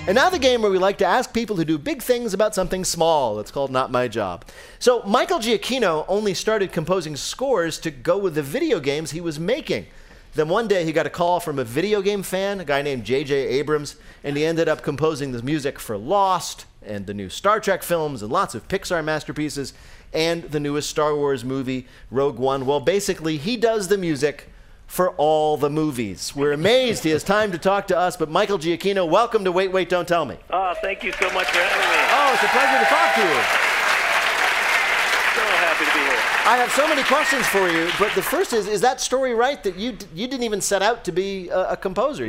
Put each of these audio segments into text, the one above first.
And now the game where we like to ask people who do big things about something small. It's called Not My Job. So Michael Giacchino only started composing scores to go with the video games he was making. Then one day he got a call from a video game fan, a guy named J.J. Abrams, and he ended up composing the music for Lost and the new Star Trek films and lots of Pixar masterpieces and the newest Star Wars movie, Rogue One. Well, basically, he does the music for all the movies. We're amazed he has time to talk to us, but Michael Giacchino, welcome to Wait, Wait, Don't Tell Me. Oh, thank you so much for having me. Oh, it's a pleasure to talk to you. So happy to be here. I have so many questions for you, but the first is that story right, that you didn't even set out to be a composer?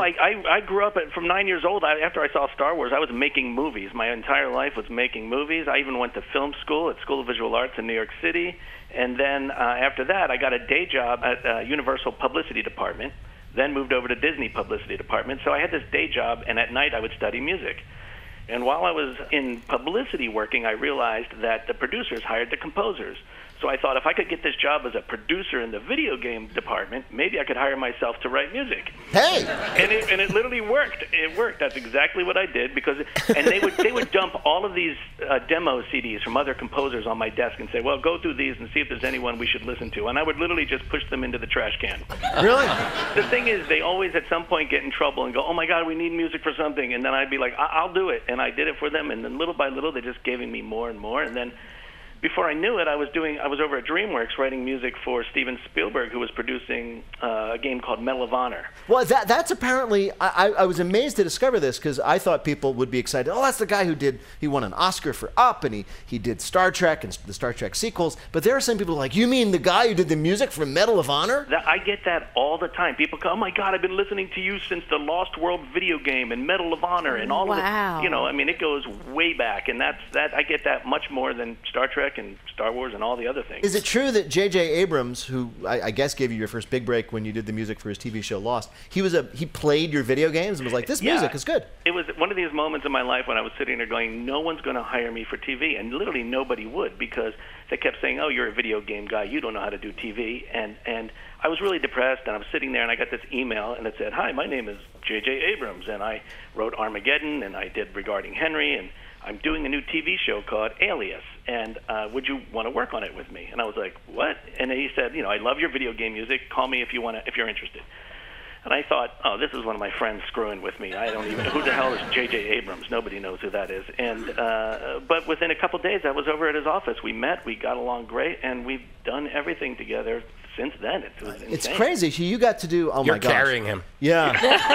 I grew up from 9 years old. After I saw Star Wars, I was making movies. My entire life was making movies. I even went to film school at School of Visual Arts in New York City. And then after that, I got a day job at Universal Publicity Department, then moved over to Disney Publicity Department. So I had this day job, and at night I would study music. And while I was in publicity working, I realized that the producers hired the composers. So I thought if I could get this job as a producer in the video game department, maybe I could hire myself to write music. Hey! And it literally worked. It worked. That's exactly what I did and they would dump all of these demo CDs from other composers on my desk and say, well, go through these and see if there's anyone we should listen to. And I would literally just push them into the trash can. Really? The thing is, they always at some point get in trouble and go, oh my God, we need music for something. And then I'd be like, I'll do it. And I did it for them. And then little by little, they just gave me more and more. And then before I knew it, I was over at DreamWorks writing music for Steven Spielberg, who was producing a game called Medal of Honor. Well, that's apparently, I was amazed to discover this because I thought people would be excited. Oh, that's the guy he won an Oscar for Up, and he did Star Trek and the Star Trek sequels. But there are some people like, you mean the guy who did the music for Medal of Honor? I get that all the time. People go, oh my God, I've been listening to you since the Lost World video game and Medal of Honor and all of it. It goes way back, and I get that much more than Star Trek and Star Wars and all the other things. Is it true that J.J. Abrams, who I guess gave you your first big break when you did the music for his TV show Lost, he played your video games and was like, this music is good? It was one of these moments in my life when I was sitting there going, no one's going to hire me for TV, and literally nobody would, because they kept saying, oh, you're a video game guy, you don't know how to do TV, and I was really depressed, and I was sitting there, and I got this email, and it said, hi, my name is J.J. Abrams, and I wrote Armageddon, and I did Regarding Henry, and I'm doing a new TV show called Alias, and would you want to work on it with me? And I was like, what? And he said, I love your video game music. Call me if you're interested. And I thought, oh, this is one of my friends screwing with me. I don't even know who the hell is J.J. Abrams. Nobody knows who that is. And but within a couple of days, I was over at his office. We met. We got along great, and we've done everything together since then. It was insane. It's crazy. You got to do. Oh You're my gosh. You're carrying him. Yeah.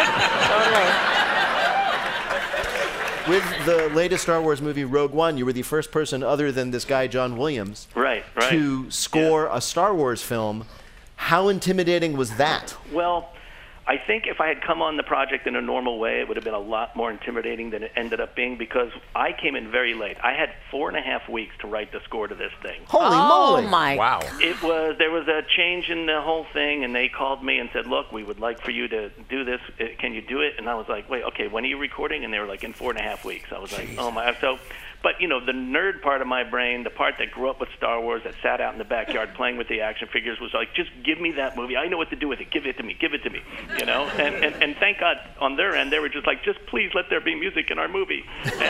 Totally. With the latest Star Wars movie, Rogue One, you were the first person other than this guy, John Williams, to score a Star Wars film. How intimidating was that? Well, I think if I had come on the project in a normal way, it would have been a lot more intimidating than it ended up being, because I came in very late. I had 4.5 weeks to write the score to this thing. Holy moly! Oh my! Wow! There was a change in the whole thing, and they called me and said, "Look, we would like for you to do this. Can you do it?" And I was like, "Wait, okay. When are you recording?" And they were like, "In 4.5 weeks." I was like, "Oh my!" So. But, the nerd part of my brain, the part that grew up with Star Wars, that sat out in the backyard playing with the action figures, was like, just give me that movie. I know what to do with it. Give it to me. Give it to me. And thank God on their end, they were just like, just please let there be music in our movie.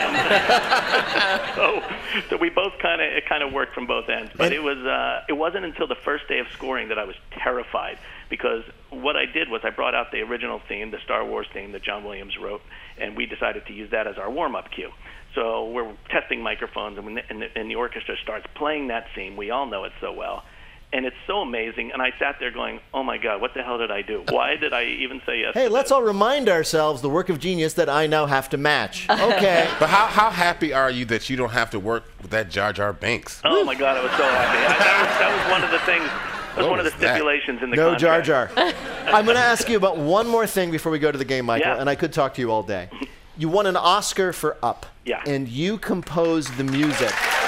And so we both kind of worked from both ends. But it wasn't until the first day of scoring that I was terrified, because what I did was I brought out the original theme, the Star Wars theme that John Williams wrote, and we decided to use that as our warm-up cue. So we're testing microphones, and the orchestra starts playing that theme. We all know it so well. And it's so amazing. And I sat there going, oh, my God, what the hell did I do? Why did I even say yes? Hey, let's all remind ourselves the work of genius that I now have to match. Okay. But how happy are you that you don't have to work with that Jar Jar Binks? Oh, my God, I was so happy. That was one of the things. That was one of the stipulations in the contract. No Jar Jar. I'm going to ask you about one more thing before we go to the game, Michael, Yeah. and I could talk to you all day. You won an Oscar for Up. Yeah. And you composed the music.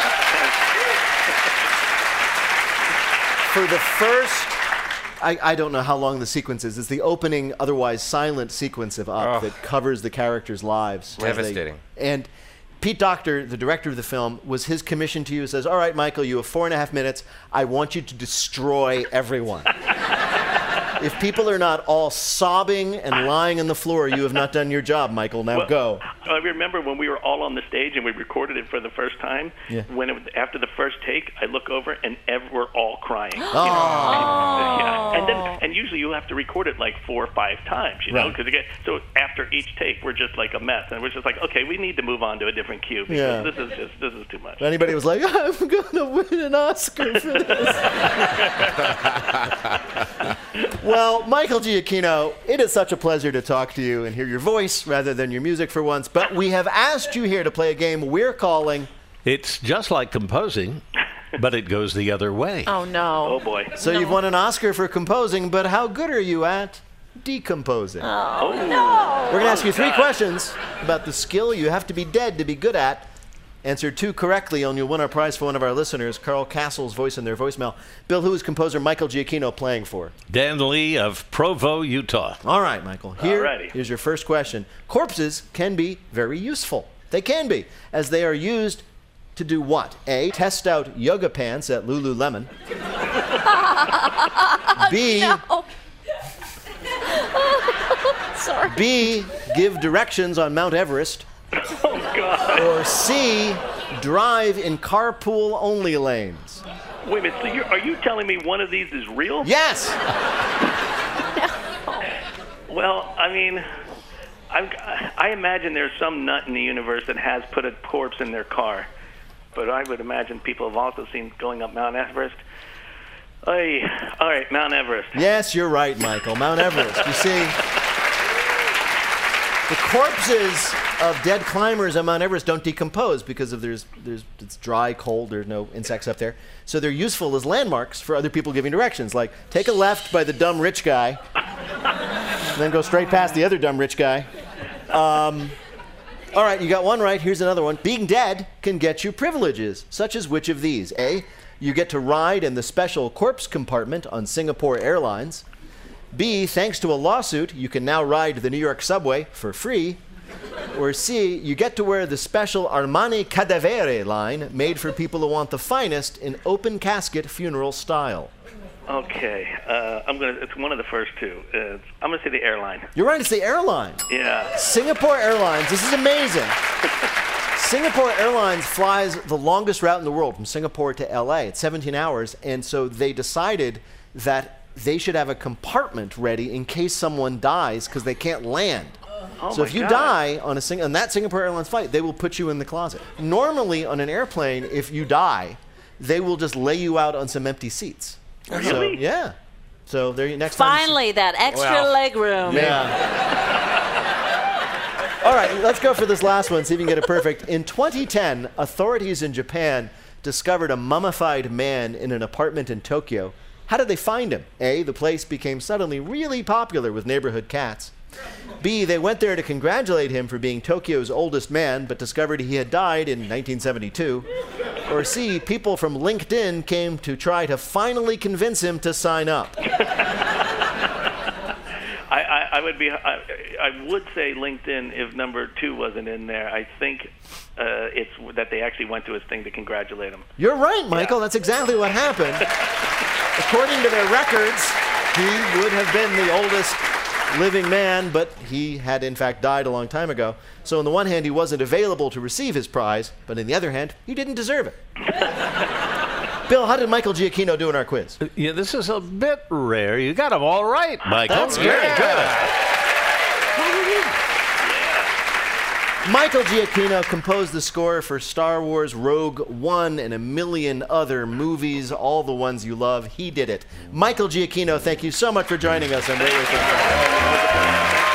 For the first, I don't know how long the sequence is. It's the opening, otherwise silent sequence of Up that covers the characters' lives. Devastating. And Pete Docter, the director of the film, was his commission to you. Says, all right, Michael, you have 4.5 minutes. I want you to destroy everyone. If people are not all sobbing and lying on the floor, you have not done your job, Michael. Now go. I remember when we were all on the stage and we recorded it for the first time. Yeah. When after the first take, I look over and we're all crying. Oh. Yeah. And usually you have to record it like 4 or 5 times, you know, Right. because so after each take we're just like a mess, and we're just like, okay, we need to move on to a different cue because Yeah. this is too much. If anybody was like, I'm gonna win an Oscar for this. Well, Michael Giacchino, it is such a pleasure to talk to you and hear your voice rather than your music for once. But we have asked you here to play a game we're calling. It's just like composing, but it goes the other way. Oh, no. Oh boy. So you've won an Oscar for composing, but how good are you at decomposing? Oh, no. We're going to ask you 3 questions about the skill you have to be dead to be good at. Answer 2 correctly, and you'll win our prize for one of our listeners, Carl Castle's voice in their voicemail. Bill, who is composer Michael Giacchino playing for? Dan Lee of Provo, Utah. All right, Michael. Alrighty. Here's your first question. Corpses can be very useful. They can be, as they are used to do what? A, test out yoga pants at Lululemon. B, No. Sorry. B, give directions on Mount Everest. Oh God. Or C, drive in carpool-only lanes. Wait a minute. So are you telling me one of these is real? Yes! Well, I mean, I imagine there's some nut in the universe that has put a corpse in their car. But I would imagine people have also seen going up Mount Everest. All right, Mount Everest. Yes, you're right, Michael. Mount Everest. You see, the corpses of dead climbers on Mount Everest don't decompose because of it's dry, cold, there's no insects up there. So they're useful as landmarks for other people giving directions, like take a left by the dumb rich guy, and then go straight past the other dumb rich guy. All right, you got one right. Here's another one. Being dead can get you privileges, such as which of these? A, you get to ride in the special corpse compartment on Singapore Airlines. B, thanks to a lawsuit, you can now ride the New York subway for free. Or C, you get to wear the special Armani Cadavere line made for people who want the finest in open casket funeral style. Okay, it's one of the first two. I'm gonna say the airline. You're right, it's the airline. Yeah. Singapore Airlines, this is amazing. Singapore Airlines flies the longest route in the world from Singapore to LA. It's 17 hours, and so they decided that they should have a compartment ready in case someone dies because they can't land. Oh So my if you God. die on that Singapore Airlines flight, they will put you in the closet. Normally on an airplane, if you die, they will just lay you out on some empty seats. So, Really? yeah. So there you next time. Finally, that extra leg room. Yeah. All right, let's go for this last one, see if you can get it perfect. In 2010, authorities in Japan discovered a mummified man in an apartment in Tokyo. How did they find him? A, the place became suddenly really popular with neighborhood cats. B, they went there to congratulate him for being Tokyo's oldest man, but discovered he had died in 1972. Or C, people from LinkedIn came to try to finally convince him to sign up. I would say LinkedIn if number 2 wasn't in there. I think it's that they actually went to his thing to congratulate him. You're right, Michael. Yeah. That's exactly what happened. According to their records, he would have been the oldest living man, but he had in fact died a long time ago. So on the one hand, he wasn't available to receive his prize, but on the other hand, he didn't deserve it. Bill, how did Michael Giacchino do in our quiz? Yeah, this is a bit rare. You got them all right, Michael. That's Very very good. Michael Giacchino composed the score for Star Wars Rogue One and a million other movies, all the ones you love. He did it. Michael Giacchino, thank you so much for joining us on Ray Ray.